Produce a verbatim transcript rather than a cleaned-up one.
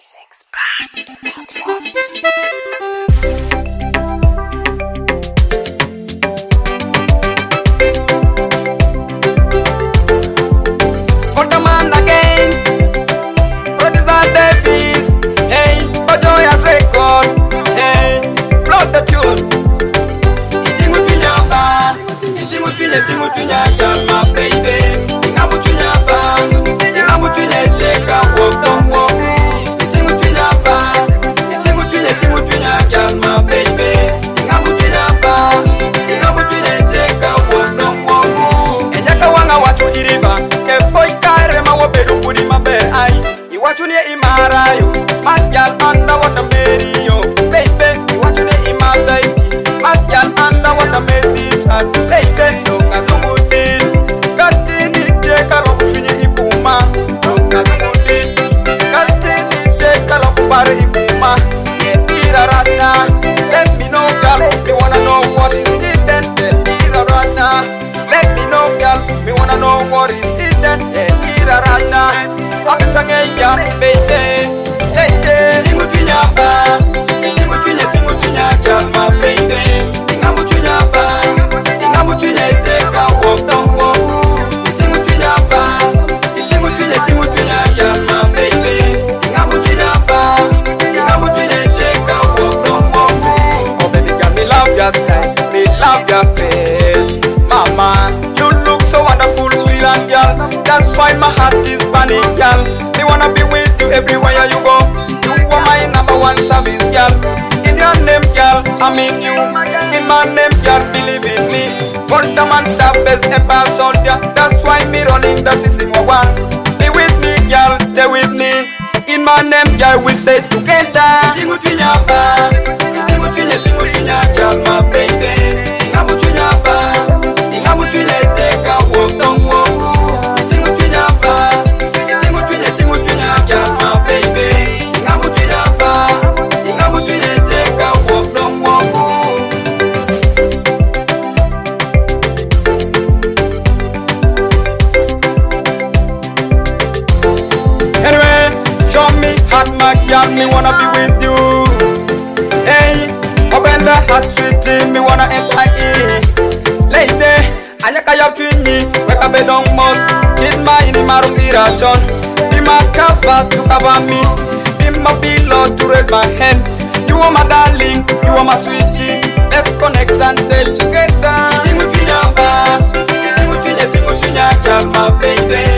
Six Band Outro. Imarayo, my girl underwater marry yo, baby. What you need in my baby? My girl underwater marry child, baby. Don't ask who did. Got in it, take a look to the Ipuma. Don't ask who did. Got in it, take a look for Ipuma. Get it a rana. Let me know, girl. Me wanna know what is hidden. Get it a rana. Let me know, girl. Me wanna know what is hidden. Get it a rana. I'm saying, yeah, baby. Hey, hey, sing with you, ba. Sing with you, sing with you, girl, my baby. Sing with you, ba. Sing with you, take a walk, don't walk. Sing with you, ba. Sing with you, sing with you, girl, my baby. Sing with you, ba. Sing with you, take a walk, don't walk. Oh, baby, girl, me love your style, me love your face, mama. You look so wonderful, brilliant, girl. That's why my heart is burning, girl. Me wanna be with you everywhere you go. You are my number one service, girl. In your name, girl, I'm in you. In my name, girl, believe in me. For the man star best empire soldier. That's why me running the system one. Be with me, girl, stay with me. In my name, girl, we stay together. Sing with you, ba. Sing with you, sing with you, girl, my baby. Sing with you, ba. Sing with you, take a walk, don't walk. My girl, me wanna be with you. Hey, open the heart, sweetie, me wanna enter in. Lady, anyaka ya twinyi, weka bedong mouth. Kid my ini maru irachon. Be my cover to cover me. Be my pillow to raise my hand. You are my darling, you are my sweetie. Let's connect and stay together. Tingu tinya ba, tingu tinya, tingu tinya, girl, my baby.